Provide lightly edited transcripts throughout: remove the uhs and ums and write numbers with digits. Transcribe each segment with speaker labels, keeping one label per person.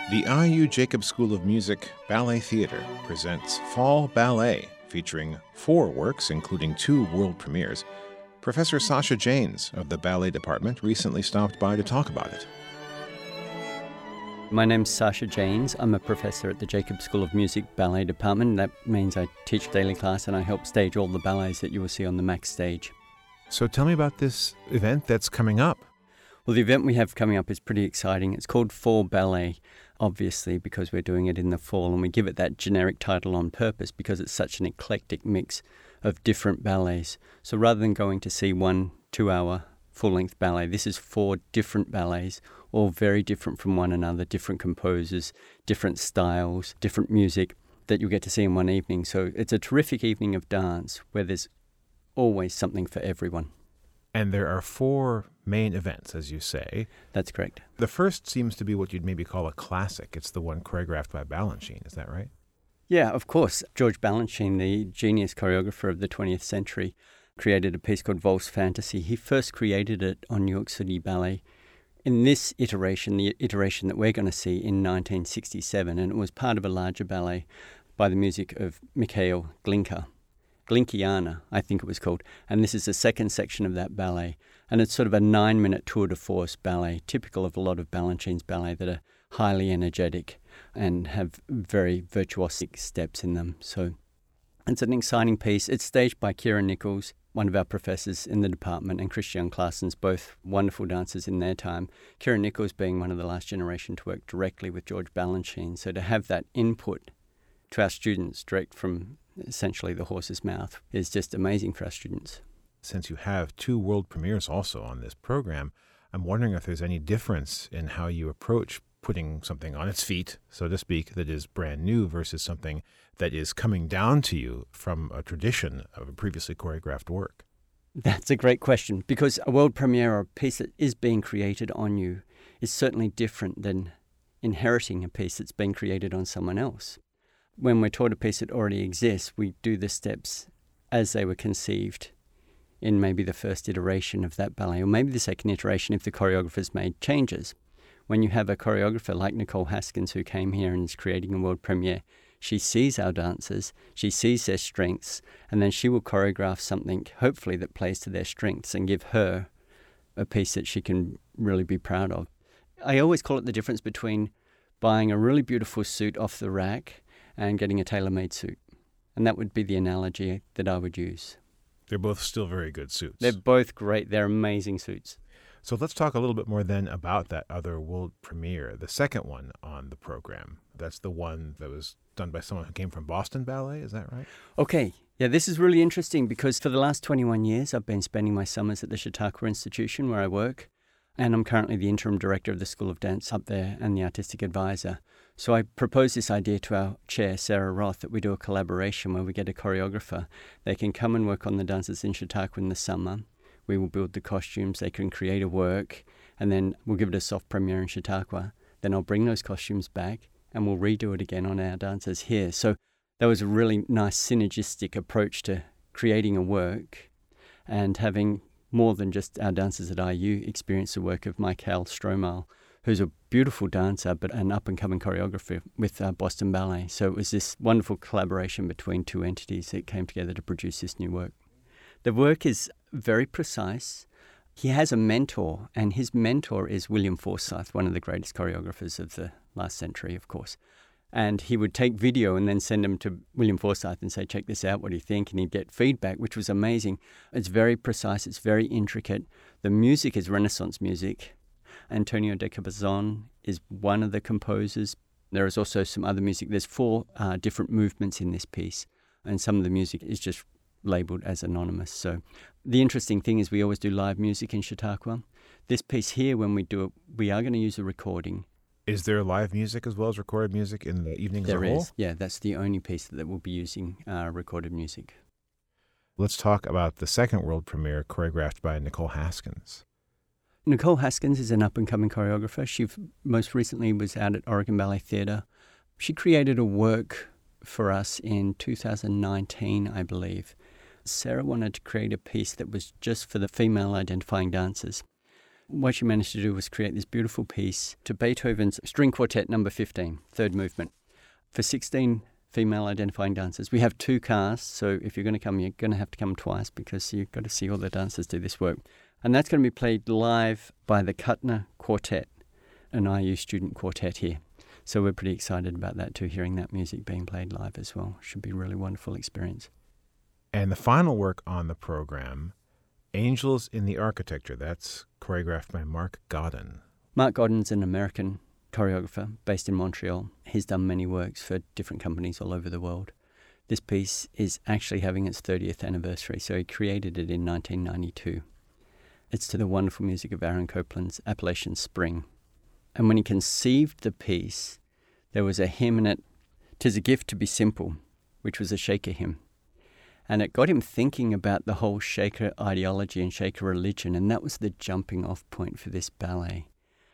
Speaker 1: The IU Jacob School of Music Ballet Theatre presents Fall Ballet, featuring 4 works, including 2 world premieres. Professor Sasha Janes of the Ballet Department recently stopped by to talk about it.
Speaker 2: My name's Sasha Janes. I'm a professor at the Jacob School of Music Ballet Department. That means I teach daily class and I help stage all the ballets that you will see on the Max stage.
Speaker 1: So tell me about this event that's coming up.
Speaker 2: Well, the event we have coming up is pretty exciting. It's called Fall Ballet, obviously, because we're doing it in the fall, and we give it that generic title on purpose because it's such an eclectic mix of different ballets. So rather than going to see 1 2-hour full-length ballet, this is 4 different ballets, all very different from one another, different composers, different styles, different music that you'll get to see in one evening. So it's a terrific evening of dance where there's always something for everyone.
Speaker 1: And there are 4 main events, as you say.
Speaker 2: That's correct.
Speaker 1: The first seems to be what you'd maybe call a classic. It's the one choreographed by Balanchine, is that right?
Speaker 2: Yeah, of course. George Balanchine, the genius choreographer of the 20th century, created a piece called Valse Fantasy. He first created it on New York City Ballet in this iteration, the iteration that we're going to see in 1967, and it was part of a larger ballet by the music of Mikhail Glinka. Glinkiana, I think it was called, and this is the second section of that ballet. And it's sort of a 9-minute tour de force ballet, typical of a lot of Balanchine's ballet that are highly energetic and have very virtuosic steps in them. So it's an exciting piece. It's staged by Kira Nichols, one of our professors in the department, and Christian Claessens, both wonderful dancers in their time. Kira Nichols being one of the last generation to work directly with George Balanchine. So to have that input to our students direct from essentially the horse's mouth is just amazing for our students.
Speaker 1: Since you have 2 world premieres also on this program, I'm wondering if there's any difference in how you approach putting something on its feet, so to speak, that is brand new versus something that is coming down to you from a tradition of a previously choreographed work.
Speaker 2: That's a great question, because a world premiere or a piece that is being created on you is certainly different than inheriting a piece that's been created on someone else. When we're taught a piece that already exists, we do the steps as they were conceived in maybe the first iteration of that ballet, or maybe the second iteration if the choreographer's made changes. When you have a choreographer like Nicole Haskins, who came here and is creating a world premiere, she sees our dancers, she sees their strengths, and then she will choreograph something, hopefully, that plays to their strengths and give her a piece that she can really be proud of. I always call it the difference between buying a really beautiful suit off the rack and getting a tailor-made suit. And that would be the analogy that I would use.
Speaker 1: They're both still very good suits.
Speaker 2: They're both great. They're amazing suits.
Speaker 1: So let's talk a little bit more then about that other world premiere, the second one on the program. That's the one that was done by someone who came from Boston Ballet, is that right?
Speaker 2: Okay. Yeah, this is really interesting because for the last 21 years, I've been spending my summers at the Chautauqua Institution where I work. And I'm currently the interim director of the School of Dance up there and the artistic advisor. So I proposed this idea to our chair, Sarah Roth, that we do a collaboration where we get a choreographer. They can come and work on the dances in Chautauqua in the summer. We will build the costumes. They can create a work, and then we'll give it a soft premiere in Chautauqua. Then I'll bring those costumes back, and we'll redo it again on our dancers here. So that was a really nice synergistic approach to creating a work and having more than just our dancers at IU experience the work of Michael Stromal, who's a beautiful dancer but an up-and-coming choreographer with Boston Ballet. So it was this wonderful collaboration between 2 entities that came together to produce this new work. The work is very precise. He has a mentor, and his mentor is William Forsythe, one of the greatest choreographers of the last century, of course. And he would take video and then send them to William Forsythe and say, check this out, what do you think? And he'd get feedback, which was amazing. It's very precise, it's very intricate. The music is Renaissance music. Antonio de Cabazon is one of the composers. There is also some other music. There's 4 different movements in this piece, and some of the music is just labeled as anonymous. So the interesting thing is we always do live music in Chautauqua. This piece here, when we do it, we are going to use a recording.
Speaker 1: Is there live music as well as recorded music in the evening as a whole?
Speaker 2: There is. Yeah, that's the only piece that we'll be using recorded music.
Speaker 1: Let's talk about the second world premiere choreographed by Nicole Haskins.
Speaker 2: Nicole Haskins is an up-and-coming choreographer. She most recently was out at Oregon Ballet Theatre. She created a work for us in 2019, I believe. Sarah wanted to create a piece that was just for the female identifying dancers. What she managed to do was create this beautiful piece to Beethoven's String Quartet No. 15, third movement, for 16 female identifying dancers. We have 2 casts, so if you're going to come, you're going to have to come twice because you've got to see all the dancers do this work. And that's going to be played live by the Kuttner Quartet, an IU student quartet here. So we're pretty excited about that too, hearing that music being played live as well. Should be a really wonderful experience.
Speaker 1: And the final work on the program, Angels in the Architecture, that's choreographed by Mark Godin.
Speaker 2: Mark Godin's an American choreographer based in Montreal. He's done many works for different companies all over the world. This piece is actually having its 30th anniversary, so he created it in 1992. It's to the wonderful music of Aaron Copland's Appalachian Spring. And when he conceived the piece, there was a hymn in it, "'Tis a Gift to be Simple," which was a Shaker hymn. And it got him thinking about the whole Shaker ideology and Shaker religion, and that was the jumping off point for this ballet.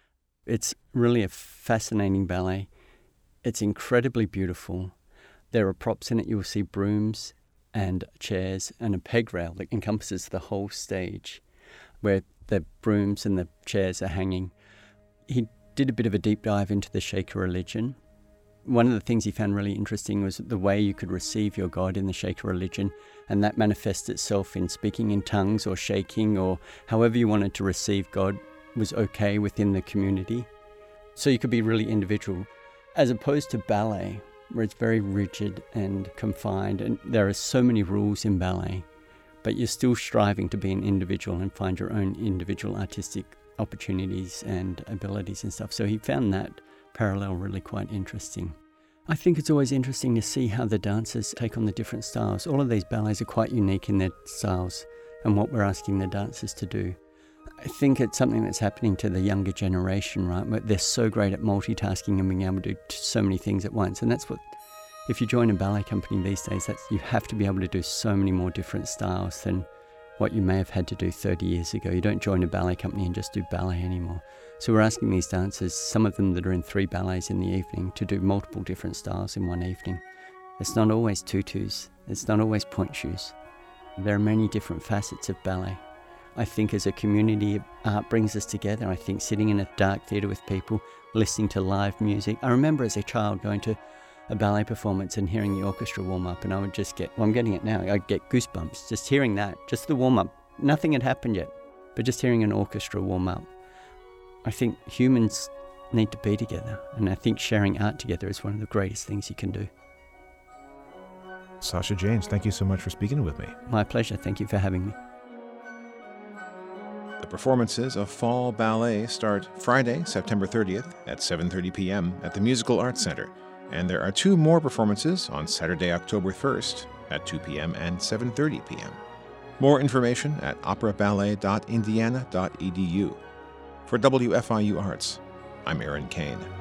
Speaker 2: It's really a fascinating ballet. It's incredibly beautiful. There are props in it. You will see brooms and chairs and a peg rail that encompasses the whole stage where the brooms and the chairs are hanging. He did a bit of a deep dive into the Shaker religion. One of the things he found really interesting was the way you could receive your God in the Shaker religion, and that manifests itself in speaking in tongues or shaking or however you wanted to receive God was okay within the community. So you could be really individual, as opposed to ballet, where it's very rigid and confined, and there are so many rules in ballet, but you're still striving to be an individual and find your own individual artistic opportunities and abilities and stuff. So he found that parallel really quite interesting. I think it's always interesting to see how the dancers take on the different styles. All of these ballets are quite unique in their styles and what we're asking the dancers to do. I think it's something that's happening to the younger generation, right? But they're so great at multitasking and being able to do so many things at once. And that's what, if you join a ballet company these days, you have to be able to do so many more different styles than what you may have had to do 30 years ago. You don't join a ballet company and just do ballet anymore. So we're asking these dancers, some of them that are in 3 ballets in the evening, to do multiple different styles in one evening. It's not always tutus. It's not always point shoes. There are many different facets of ballet. I think as a community, art brings us together. I think sitting in a dark theatre with people, listening to live music. I remember as a child going to a ballet performance and hearing the orchestra warm up, and I would just I'm getting it now, I'd get goosebumps just hearing that, just the warm up. Nothing had happened yet, but just hearing an orchestra warm up. I think humans need to be together, and I think sharing art together is one of the greatest things you can do.
Speaker 1: Sasha Janes, thank you so much for speaking with me.
Speaker 2: My pleasure. Thank you for having me.
Speaker 1: The performances of Fall Ballet start Friday, September 30th at 7:30 p.m. at the Musical Arts Center, and there are 2 more performances on Saturday, October 1st at 2 p.m. and 7:30 p.m. More information at operaballet.indiana.edu. For WFIU Arts, I'm Aaron Kane.